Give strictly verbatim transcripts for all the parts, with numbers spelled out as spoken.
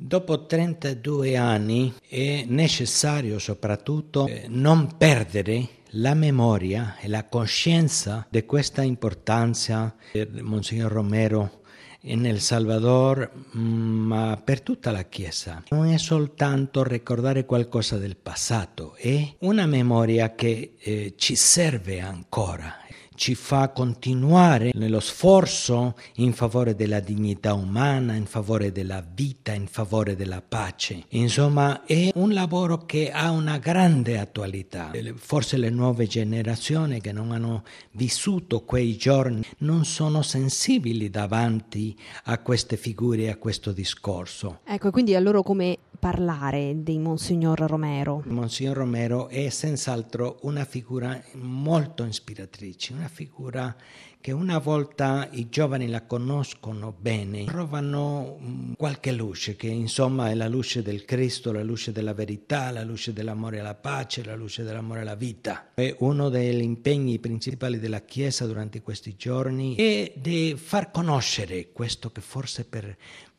Dopo trentadue anni è necessario soprattutto eh, non perdere la memoria e la coscienza di questa importanza per Monsignor Romero nel Salvador, ma per tutta la Chiesa. Non è soltanto ricordare qualcosa del passato, è una memoria che eh, ci serve ancora. Ci fa continuare nello sforzo in favore della dignità umana, in favore della vita, in favore della pace. Insomma, è un lavoro che ha una grande attualità. Forse le nuove generazioni che non hanno vissuto quei giorni non sono sensibili davanti a queste figure, a questo discorso. Ecco, quindi a loro come parlare di Monsignor Romero? Monsignor Romero è senz'altro una figura molto ispiratrice, una figura che una volta i giovani la conoscono bene, trovano qualche luce, che insomma è la luce del Cristo, la luce della verità, la luce dell'amore alla pace, la luce dell'amore alla vita. È uno degli impegni principali della Chiesa durante questi giorni è di far conoscere questo che forse per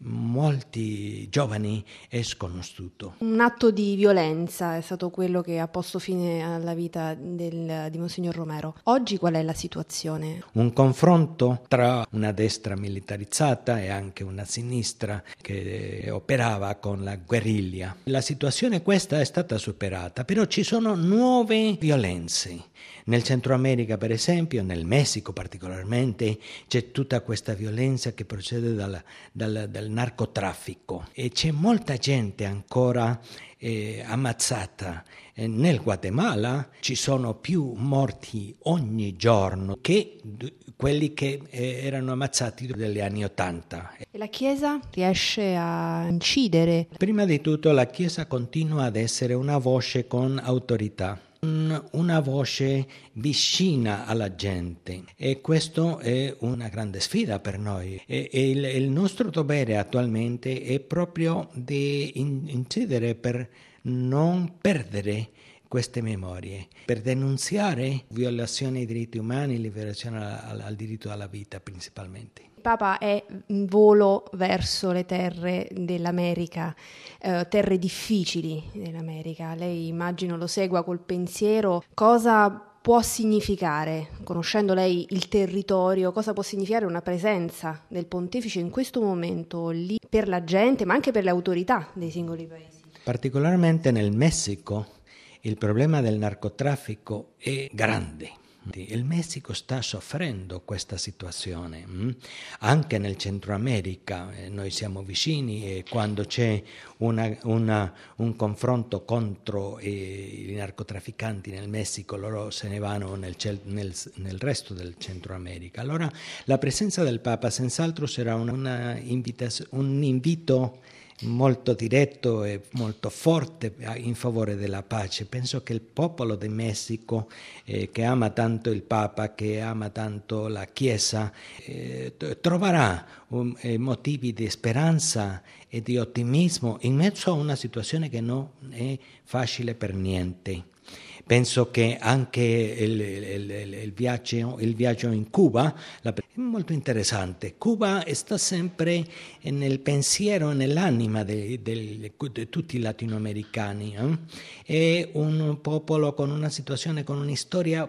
molti giovani è sconosciuto. Un atto di violenza è stato quello che ha posto fine alla vita del, di Monsignor Romero. Oggi qual è la situazione? Un confronto tra una destra militarizzata e anche una sinistra che operava con la guerriglia. La situazione questa è stata superata, però ci sono nuove violenze. Nel Centro America, per esempio, nel Messico particolarmente, c'è tutta questa violenza che procede dal, dal, dal narcotraffico e c'è molta gente ancora eh, ammazzata. Eh, nel Guatemala ci sono più morti ogni giorno che quelli che eh, erano ammazzati negli anni Ottanta. E la Chiesa riesce a incidere? Prima di tutto la Chiesa continua ad essere una voce con autorità, una voce vicina alla gente, e questo è una grande sfida per noi e, e il, il nostro dovere attualmente è proprio di incidere per non perdere queste memorie, per denunziare violazioni ai diritti umani, liberazione al, al diritto alla vita principalmente. Il Papa è in volo verso le terre dell'America, eh, terre difficili dell'America. Lei immagino lo segua col pensiero. Cosa può significare, conoscendo lei il territorio, cosa può significare una presenza del Pontefice in questo momento lì per la gente, ma anche per le autorità dei singoli paesi? Particolarmente nel Messico il problema del narcotraffico è grande. Il Messico sta soffrendo questa situazione, anche nel Centro America noi siamo vicini e quando c'è una, una, un confronto contro i narcotrafficanti nel Messico loro se ne vanno nel, nel, nel resto del Centro America. Allora la presenza del Papa senz'altro sarà una, una invitaz- un invito molto diretto e molto forte in favore della pace. Penso che il popolo del Messico, eh, che ama tanto il Papa, che ama tanto la Chiesa, eh, troverà um, eh, motivi di speranza e di ottimismo in mezzo a una situazione che non è facile per niente. Penso che anche il, il, il, il, viaggio, il viaggio in Cuba è molto interessante. Cuba sta sempre nel pensiero e nell'anima di tutti i latinoamericani. Eh? È un popolo con una situazione, con una storia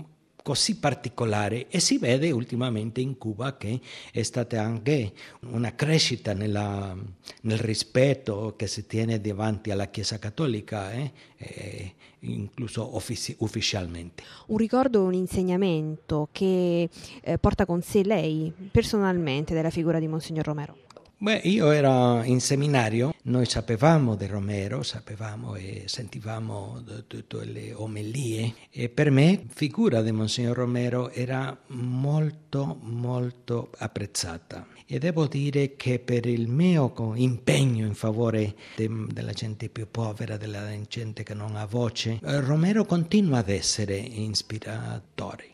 così particolare e si vede ultimamente in Cuba che è stata anche una crescita nella, nel rispetto che si tiene davanti alla Chiesa Cattolica, eh? Eh, incluso offici- ufficialmente. Un ricordo, un insegnamento che eh, porta con sé lei personalmente della figura di Monsignor Romero? Beh, io ero in seminario, noi sapevamo di Romero, sapevamo e sentivamo tutte le omelie e per me la figura di Monsignor Romero era molto molto apprezzata e devo dire che per il mio impegno in favore de, della gente più povera, della gente che non ha voce, Romero continua ad essere ispiratore.